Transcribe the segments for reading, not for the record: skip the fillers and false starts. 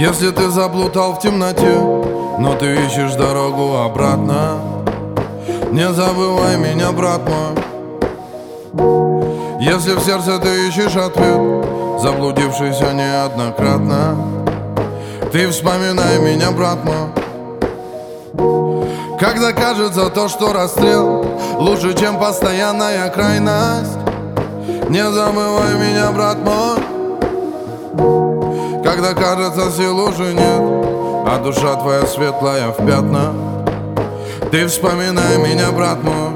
Если ты заплутал в темноте, но ты ищешь дорогу обратно, не забывай меня, брат мой. Если в сердце ты ищешь ответ, заблудившийся неоднократно, ты вспоминай меня, брат мой. Когда кажется то, что расстрел лучше, чем постоянная крайность, не забывай меня, брат мой. Когда кажется сил уже нет, а душа твоя светлая в пятна, ты вспоминай меня, брат мой.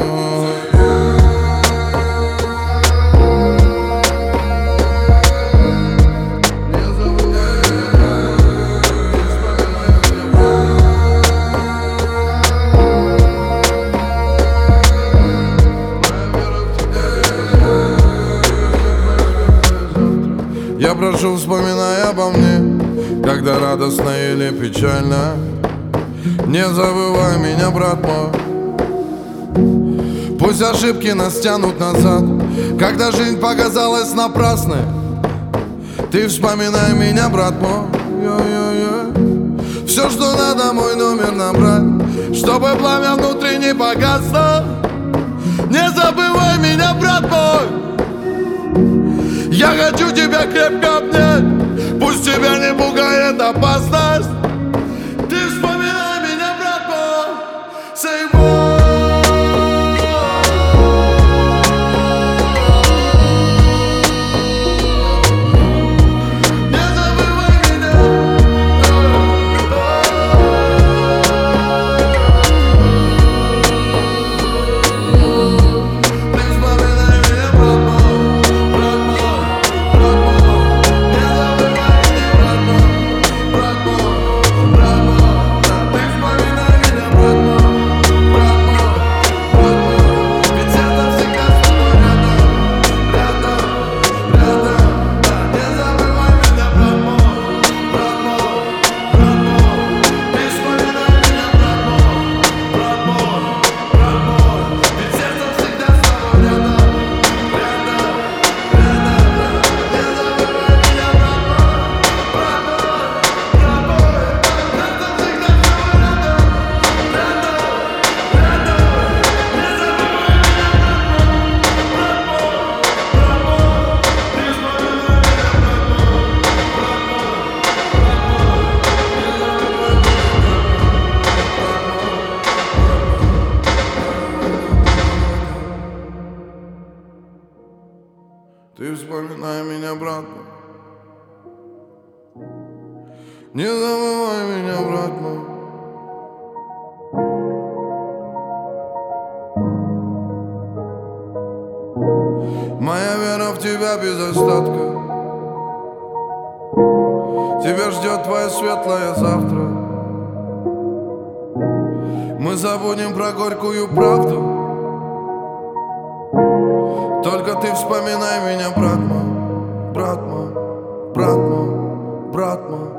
Я прошу, вспоминай обо мне, когда радостно или печально, не забывай меня, брат мой. Пусть ошибки нас тянут назад, когда жизнь показалась напрасной, ты вспоминай меня, брат мой. Все, что надо, мой номер набрать, чтобы пламя внутри не погасло. Не забывай меня, брат мой. Я хочу тебя крепко обнять, пусть тебя не пугает опасность. Ты вспоминай меня, брат мой. Say what? Не забывай меня. Ты вспоминай меня, брат мой. Ты вспоминай меня, брат мой. Не забывай меня, брат мой. Моя вера в тебя без остатка. Тебя ждет твое светлое завтра. Мы забудем про горькую правду. Только ты вспоминай меня, брат мой, брат мой, брат мой, брат мой.